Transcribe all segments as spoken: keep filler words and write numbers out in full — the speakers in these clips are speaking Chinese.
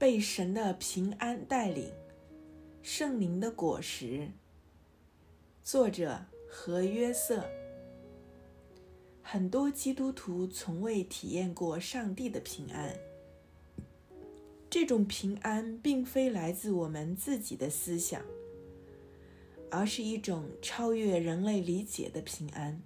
被神的平安带领，圣灵的果实。作者何约瑟。很多基督徒从未体验过上帝的平安，这种平安并非来自我们自己的思想，而是一种超越人类理解的平安。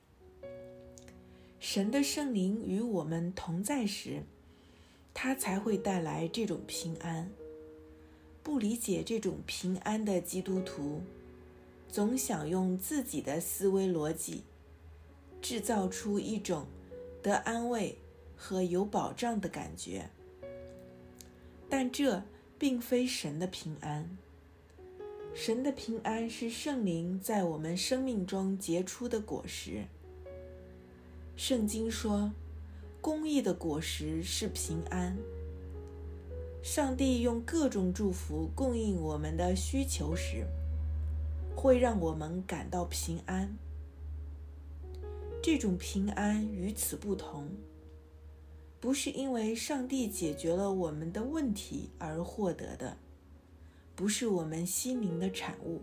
神的圣灵与我们同在时，他才会带来这种平安。不理解这种平安的基督徒，总想用自己的思维逻辑制造出一种得安慰和有保障的感觉，但这并非神的平安。神的平安是圣灵在我们生命中结出的果实。圣经说，公义的果实是平安。上帝用各种祝福供应我们的需求时，会让我们感到平安。这种平安与此不同，不是因为上帝解决了我们的问题而获得的，不是我们心灵的产物。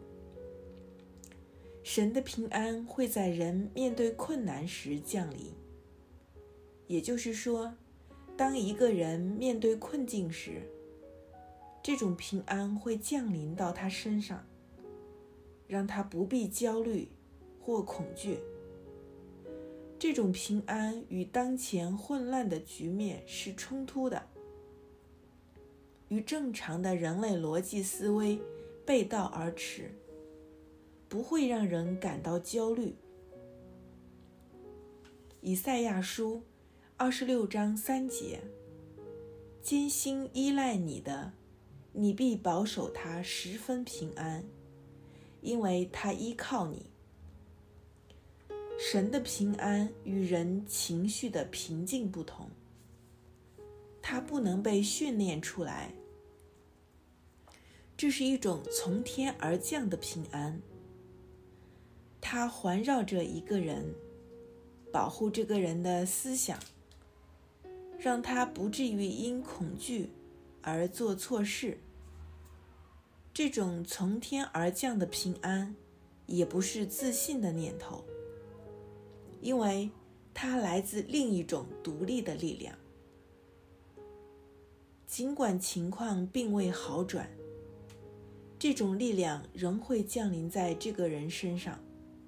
神的平安会在人面对困难时降临，也就是说，当一个人面对困境时，这种平安会降临到他身上，让他不必焦虑或恐惧。这种平安与当前混乱的局面是冲突的，与正常的人类逻辑思维背道而驰，不会让人感到焦虑。以赛亚书二十六章三节，艰辛依赖你的，你必保守他十分平安，因为他依靠你。神的平安与人情绪的平静不同，它不能被训练出来，这是一种从天而降的平安。它环绕着一个人，保护这个人的思想，让他不至于因恐惧而做错事。这种从天而降的平安，也不是自信的念头，因为它来自另一种独立的力量。尽管情况并未好转，这种力量仍会降临在这个人身上。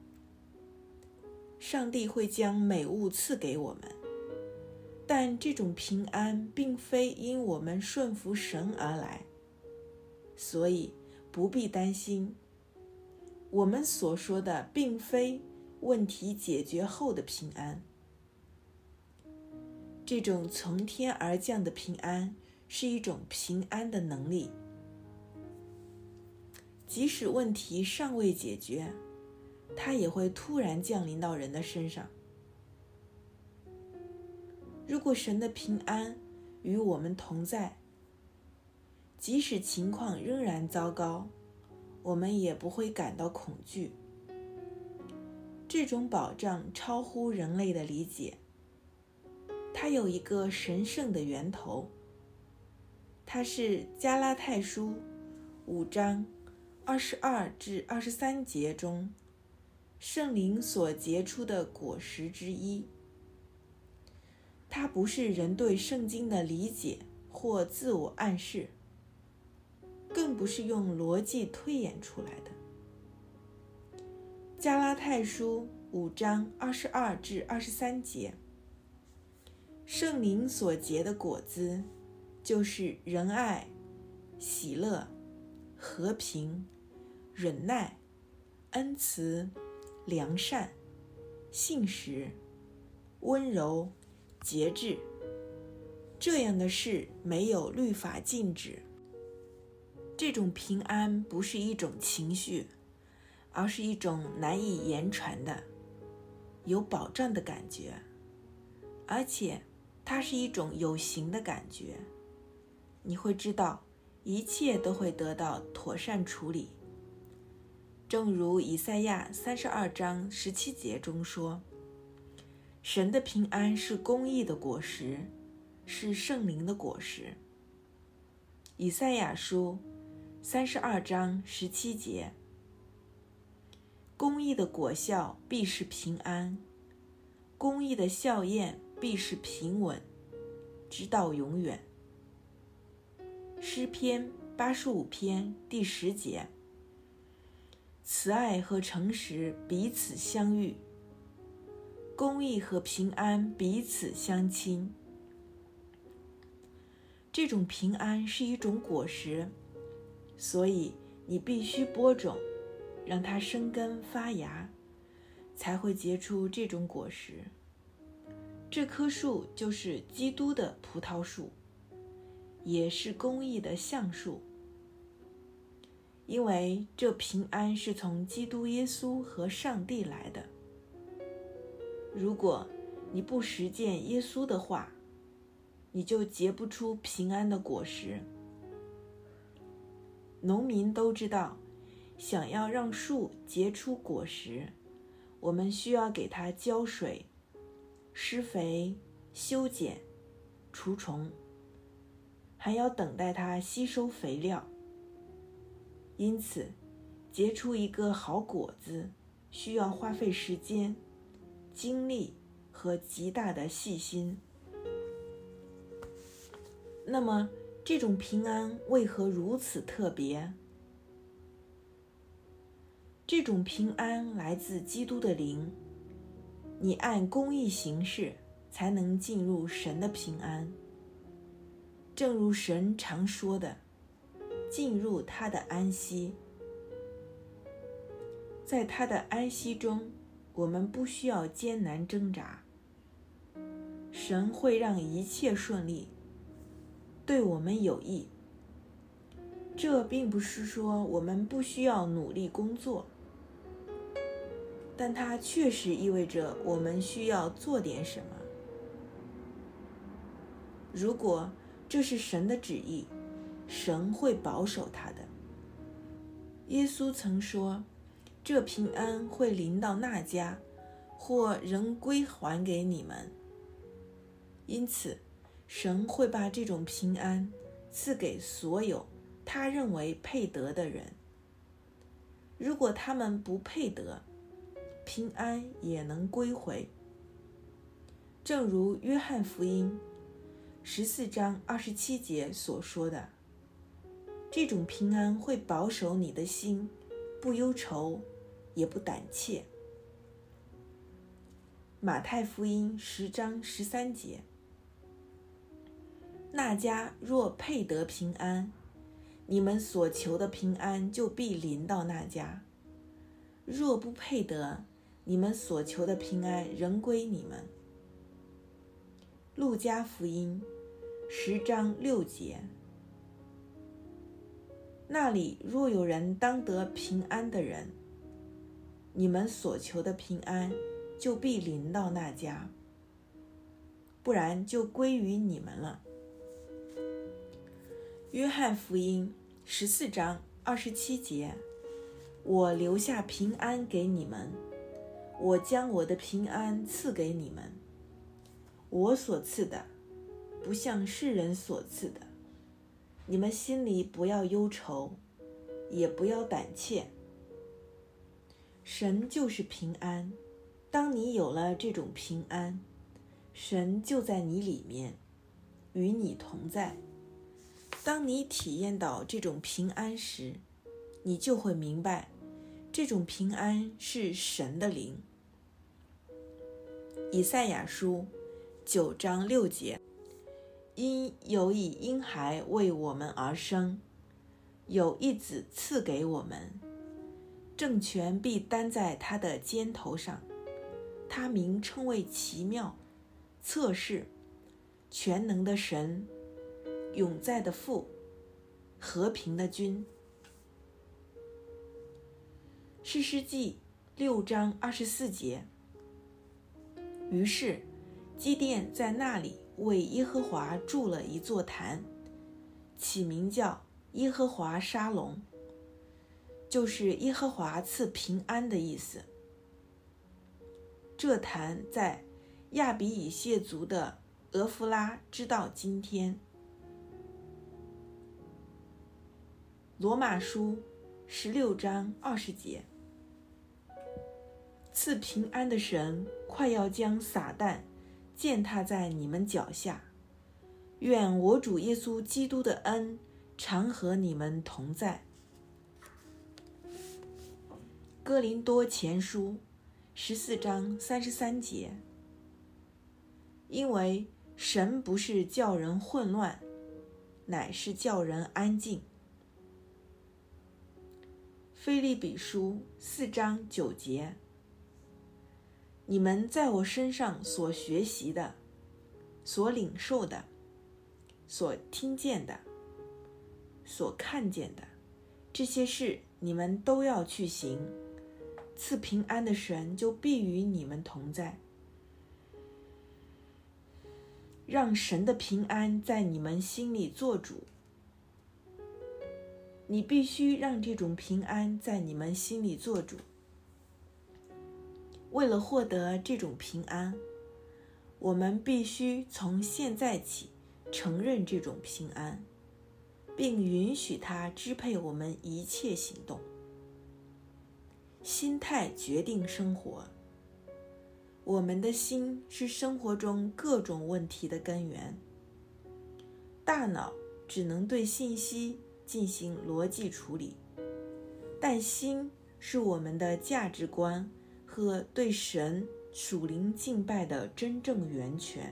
上帝会将美物赐给我们，但这种平安并非因我们顺服神而来，所以不必担心。我们所说的并非问题解决后的平安。这种从天而降的平安是一种平安的能力，即使问题尚未解决，它也会突然降临到人的身上。如果神的平安与我们同在，即使情况仍然糟糕，我们也不会感到恐惧。这种保障超乎人类的理解，它有一个神圣的源头，它是加拉太书五章二十二至二十三节中圣灵所结出的果实之一。它不是人对圣经的理解或自我暗示，更不是用逻辑推演出来的。加拉太书五章二十二至二十三节，圣灵所结的果子，就是仁爱、喜乐、和平、忍耐、恩慈、良善、信实、温柔、节制。这样的事没有律法禁止。这种平安不是一种情绪，而是一种难以言传的、有保障的感觉，而且它是一种有形的感觉。你会知道一切都会得到妥善处理。正如以赛亚三十二章十七节中说，神的平安是公义的果实，是圣灵的果实。 以赛亚书三十二章十七节，公义的果效必是平安，公义的效验必是平稳，直到永远。诗篇八十五篇第十节，慈爱和诚实彼此相遇，公义和平安彼此相亲。这种平安是一种果实，所以你必须播种，让它生根发芽，才会结出这种果实。这棵树就是基督的葡萄树，也是公义的橡树，因为这平安是从基督耶稣和上帝来的。如果你不实践耶稣的话，你就结不出平安的果实。农民都知道，想要让树结出果实，我们需要给它浇水、施肥、修剪、除虫，还要等待它吸收肥料。因此，结出一个好果子，需要花费时间、精力和极大的细心。那么，这种平安为何如此特别？这种平安来自基督的灵，你按公义行事，才能进入神的平安。正如神常说的，进入他的安息。在他的安息中，我们不需要艰难挣扎，神会让一切顺利，对我们有益。这并不是说我们不需要努力工作，但它确实意味着我们需要做点什么。如果这是神的旨意，神会保守他的。耶稣曾说，这平安会临到那家，或仍归还给你们。因此，神会把这种平安赐给所有他认为配得的人。如果他们不配得，平安也能归回。正如约翰福音十四章二十七节所说的，这种平安会保守你的心，不忧愁，也不胆怯。马太福音十章十三节，那家若配得平安，你们所求的平安就必临到那家；若不配得，你们所求的平安仍归你们。路加福音十章六节，那里若有人当得平安的人，你们所求的平安就必临到那家，不然就归于你们了。约翰福音十四章二十七节，我留下平安给你们，我将我的平安赐给你们，我所赐的不像世人所赐的，你们心里不要忧愁，也不要胆怯。神就是平安，当你有了这种平安，神就在你里面，与你同在。当你体验到这种平安时，你就会明白，这种平安是神的灵。以赛亚书九章六节，因有以婴孩为我们而生，有一子赐给我们，政权必担在他的肩头上，他名称为奇妙、策士、全能的神、永在的父、和平的君。士师记六章二十四节，于是基甸在那里为耶和华筑了一座坛，起名叫耶和华沙龙，就是耶和华赐平安的意思。这坛在亚比以谢族的俄弗拉直到今天。 罗马书十六章二十节。赐平安的神快要将撒旦践踏在你们脚下，愿我主耶稣基督的恩常和你们同在。哥林多前书十四章三十三节。因为神不是叫人混乱，乃是叫人安静。腓立比书四章九节。你们在我身上所学习的，所领受的，所听见的，所看见的，这些事你们都要去行，赐平安的神就必与你们同在。让神的平安在你们心里做主。你必须让这种平安在你们心里做主。为了获得这种平安，我们必须从现在起承认这种平安，并允许它支配我们一切行动。心态决定生活。我们的心是生活中各种问题的根源。大脑只能对信息进行逻辑处理，但心是我们的价值观和对神属灵敬拜的真正源泉。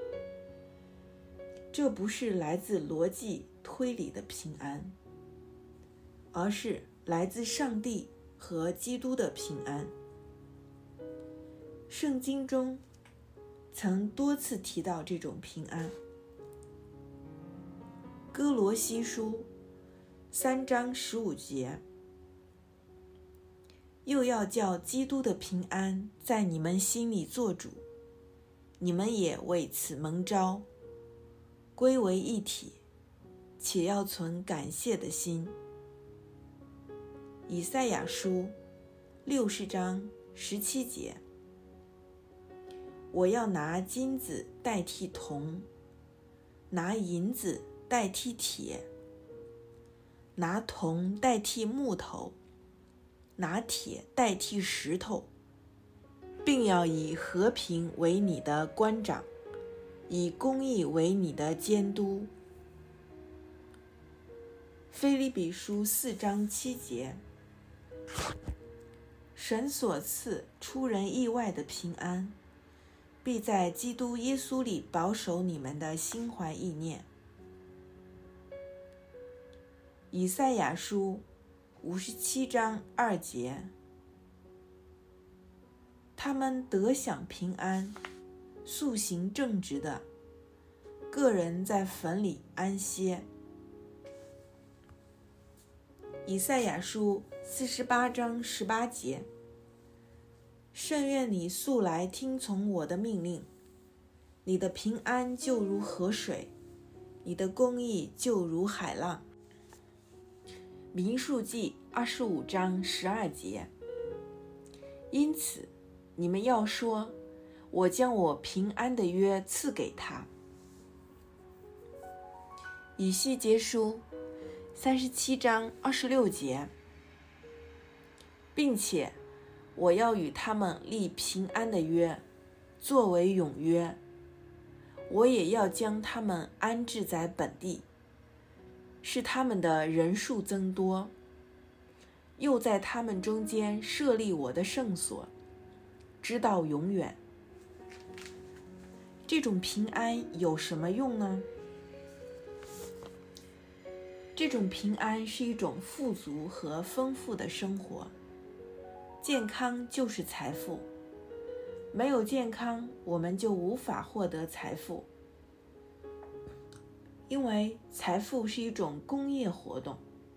这不是来自逻辑推理的平安，而是来自上帝和基督的平安。圣经中曾多次提到这种平安。哥罗西书三章十五节。又要叫基督的平安在你们心里做主，你们也为此蒙召，归为一体，且要存感谢的心。以赛亚书六十章十七节。我要拿金子代替铜，拿银子代替铁，拿铜代替木头，拿铁代替石头，并要以和平为你的官长，以公义为你的监督。腓立比书四章七节。神所赐出人意外的平安，必在基督耶稣里保守你们的心怀意念。以赛亚书五十七章二节。他们得享平安，素行正直的，个人在坟里安歇。以赛亚书四十八章十八节。甚愿你素来听从我的命令，你的平安就如河水，你的公义就如海浪。民数记二十五章十二节。因此你们要说，我将我平安的约赐给他。以西结书三十七章二十六节。并且我要与他们立平安的约，作为永约。我也要将他们安置在本地，使他们的人数增多，又在他们中间设立我的圣所，直到永远。这种平安有什么用呢？这种平安是一种富足和丰富的生活。健康就是财富，没有健康，我们就无法获得财富。因为财富是一种工业活动，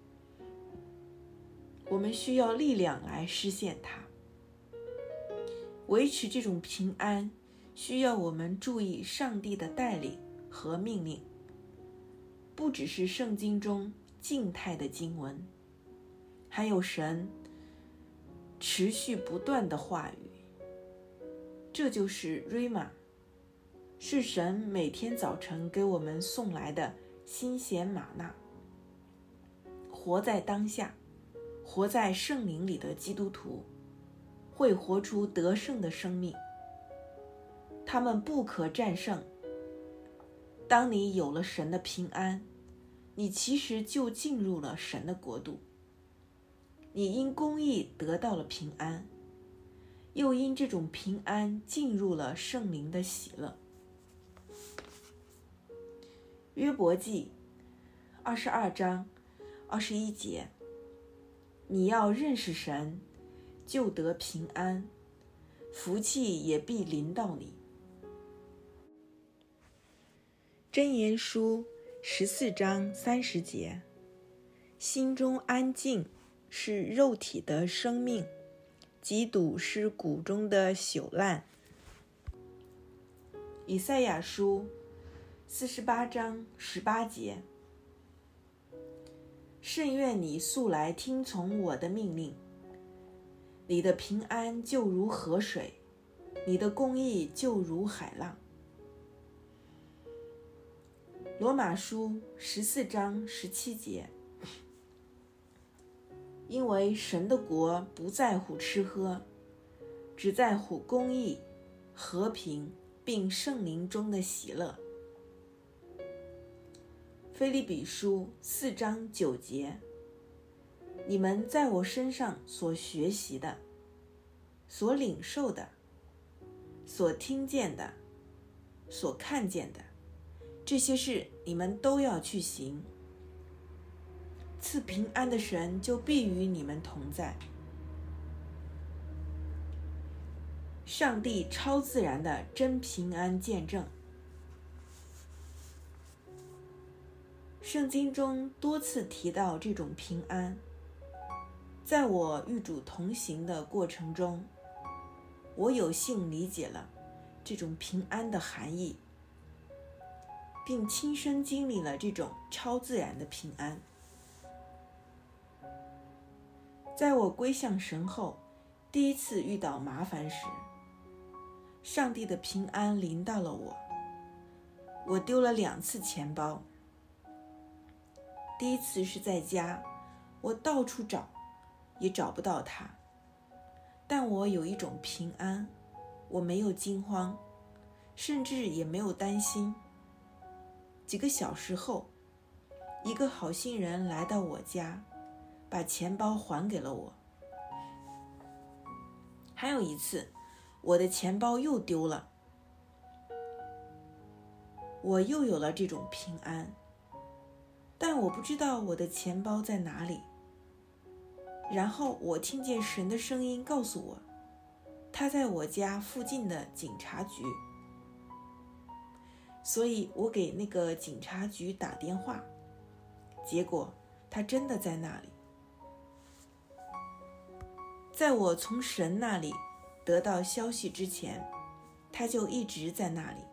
我们需要力量来实现它。维持这种平安，需要我们注意上帝的带领和命令，不只是圣经中静态的经文，还有神持续不断的话语。这就是瑞玛，是神每天早晨给我们送来的新鲜玛纳， 活在当下，活在圣灵里的基督徒会活出得胜的生命，他们不可战胜。当你有了神的平安，你其实就进入了神的国度。你因公义得到了平安，又因这种平安进入了圣灵的喜乐。约伯记二十二章二十一节，你要认识神，就得平安，福气也必临到你。箴言书十四章三十节，心中安静是肉体的生命，嫉妒是骨中的朽烂。以赛亚书四十八章十八节，甚愿你素来听从我的命令，你的平安就如河水，你的公义就如海浪。罗马书十四章十七节，因为神的国不在乎吃喝，只在乎公义、和平并圣灵中的喜乐。腓立比书四章九节，你们在我身上所学习的、所领受的、所听见的、所看见的，这些事你们都要去行。赐平安的神就必与你们同在。上帝超自然的真平安见证。圣经中多次提到这种平安，在我与主同行的过程中，我有幸理解了这种平安的含义，并亲身经历了这种超自然的平安。在我归向神后，第一次遇到麻烦时，上帝的平安临到了我。我丢了两次钱包。第一次是在家，我到处找，也找不到它，但我有一种平安，我没有惊慌，甚至也没有担心。几个小时后，一个好心人来到我家，把钱包还给了我。还有一次，我的钱包又丢了，我又有了这种平安，但我不知道我的钱包在哪里。然后我听见神的声音告诉我，他在我家附近的警察局。所以我给那个警察局打电话，结果他真的在那里。在我从神那里得到消息之前，他就一直在那里。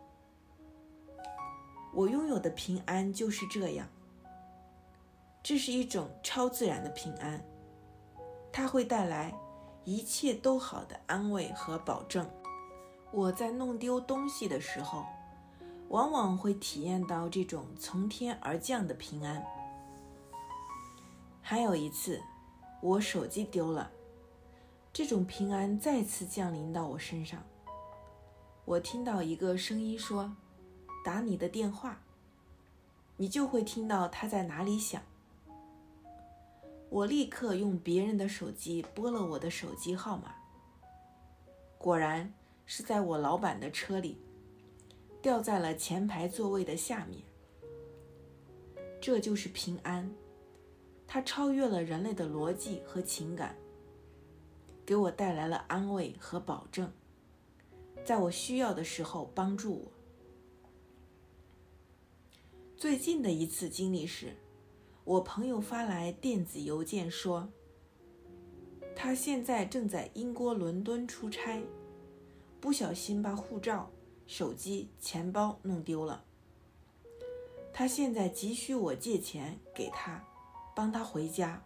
我拥有的平安就是这样，这是一种超自然的平安，它会带来一切都好的安慰和保证。我在弄丢东西的时候，往往会体验到这种从天而降的平安。还有一次，我手机丢了，这种平安再次降临到我身上。我听到一个声音说，打你的电话，你就会听到它在哪里响。我立刻用别人的手机拨了我的手机号码，果然是在我老板的车里，掉在了前排座位的下面。这就是平安，它超越了人类的逻辑和情感，给我带来了安慰和保证，在我需要的时候帮助我。最近的一次经历是，我朋友发来电子邮件说，他现在正在英国伦敦出差，不小心把护照、手机、钱包弄丢了。他现在急需我借钱给他，帮他回家。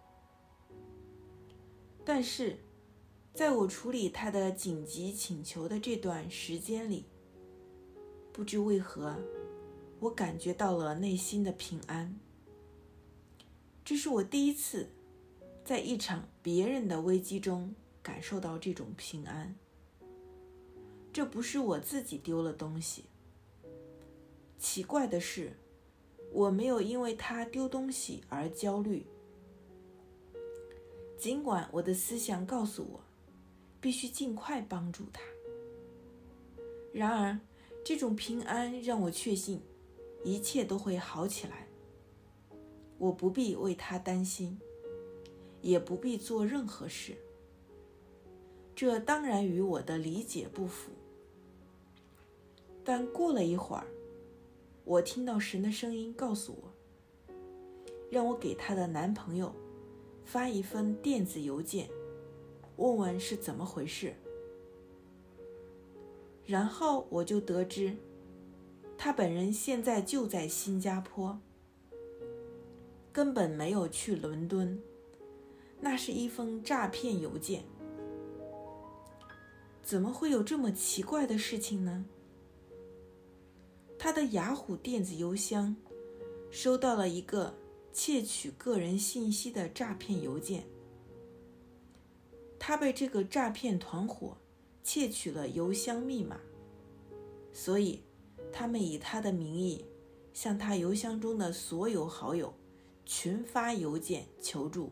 但是，在我处理他的紧急请求的这段时间里，不知为何，我感觉到了内心的平安。 这是我第一次在一场别人的危机中感受到这种平安。这不是我自己丢了东西。奇怪的是，我没有因为他丢东西而焦虑。尽管我的思想告诉我，必须尽快帮助他。然而，这种平安让我确信，一切都会好起来。我不必为他担心，也不必做任何事。这当然与我的理解不符。但过了一会儿，我听到神的声音告诉我，让我给她的男朋友发一份电子邮件，问问是怎么回事。然后我就得知，他本人现在就在新加坡，根本没有去伦敦。那是一封诈骗邮件。怎么会有这么奇怪的事情呢？他的雅虎电子邮箱收到了一个窃取个人信息的诈骗邮件。他被这个诈骗团伙窃取了邮箱密码，所以他们以他的名义向他邮箱中的所有好友群发邮件求助。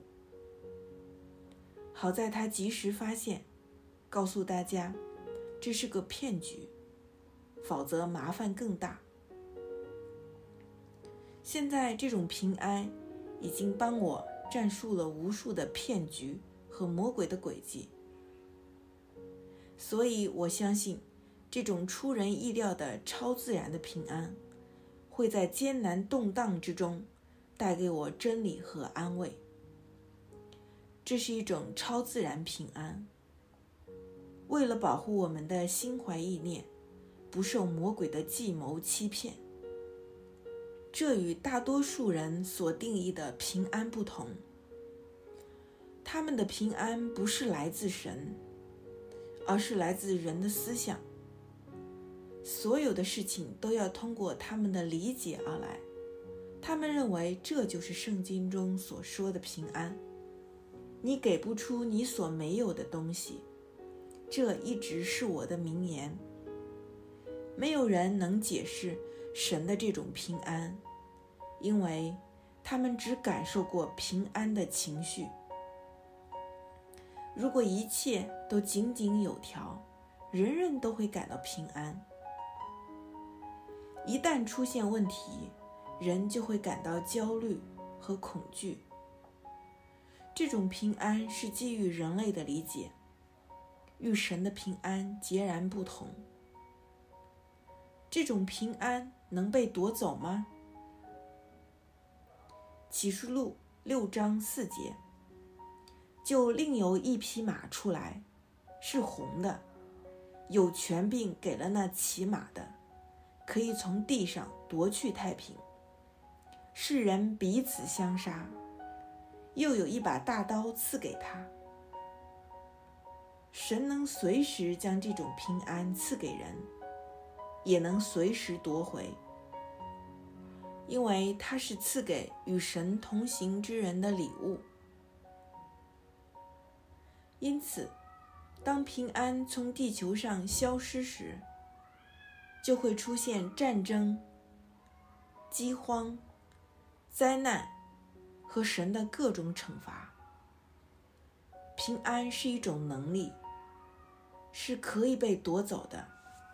好在他及时发现，告诉大家这是个骗局，否则麻烦更大。现在这种平安已经帮我战胜了无数的骗局和魔鬼的诡计，所以我相信这种出人意料的超自然的平安会在艰难动荡之中带给我真理和安慰。这是一种超自然平安，为了保护我们的心怀意念不受魔鬼的计谋欺骗。这与大多数人所定义的平安不同。他们的平安不是来自神，而是来自人的思想。所有的事情都要通过他们的理解而来。他们认为这就是圣经中所说的平安。你给不出你所没有的东西，这一直是我的名言。没有人能解释神的这种平安，因为他们只感受过平安的情绪。如果一切都井井有条，人人都会感到平安。一旦出现问题，人就会感到焦虑和恐惧。这种平安是基于人类的理解，与神的平安截然不同。这种平安能被夺走吗？启示录六章四节，就另有一匹马出来，是红的，有权柄给了那骑马的，可以从地上夺去太平。世人彼此相杀，又有一把大刀赐给他。神能随时将这种平安赐给人，也能随时夺回，因为它是赐给与神同行之人的礼物。因此，当平安从地球上消失时，就会出现战争、饥荒、灾难和神的各种惩罚。平安是一种能力，是可以被夺走的。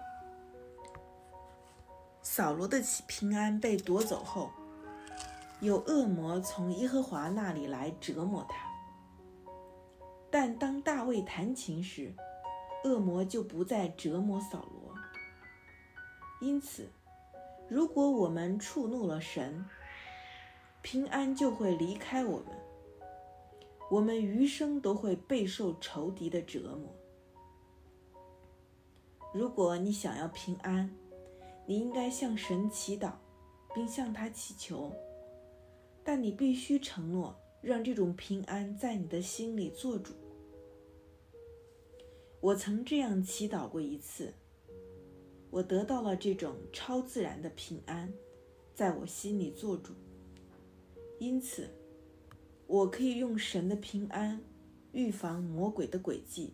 扫罗的平安被夺走后，有恶魔从耶和华那里来折磨他。但当大卫弹琴时，恶魔就不再折磨扫罗。因此，如果我们触怒了神，平安就会离开我们，我们余生都会备受仇敌的折磨。如果你想要平安，你应该向神祈祷，并向他祈求，但你必须承诺让这种平安在你的心里做主。我曾这样祈祷过一次，我得到了这种超自然的平安在我心里做主。因此， 我可以用神的平安预防魔鬼的诡计。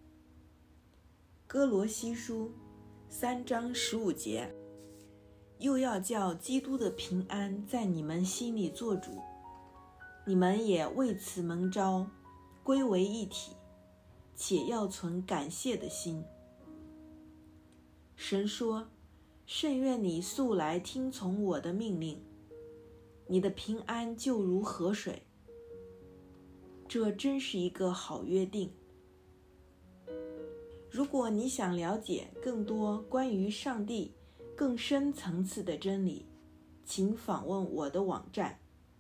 哥罗西书三章十五节，又要叫基督的平安在你们心里做主，你们也为此蒙召，归为一体，且要存感谢的心。神说，甚愿你素来听从我的命令，你的平安就如河水。这真是一个好约定。如果你想了解更多关于上帝更深层次的真理，请访问我的网站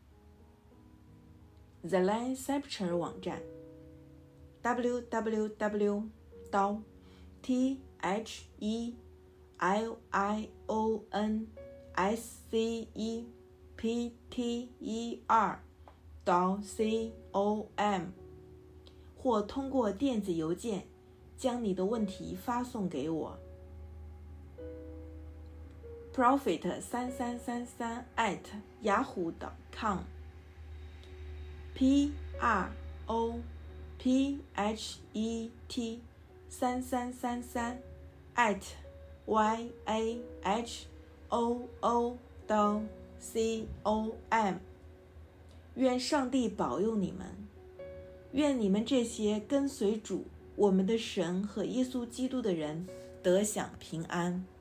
The Lion Scripture 网站 double-u double-u double-u 点 t h e l i o n s c e p t e r 点 com， 或通过电子邮件将你的问题发送给我 prophet 三三三三 at yahoo 点 com p r o p h e t 三三三三 at y a h o o 点 com。 愿上帝保佑你们，愿你们这些跟随主我们的神和耶稣基督的人得享平安。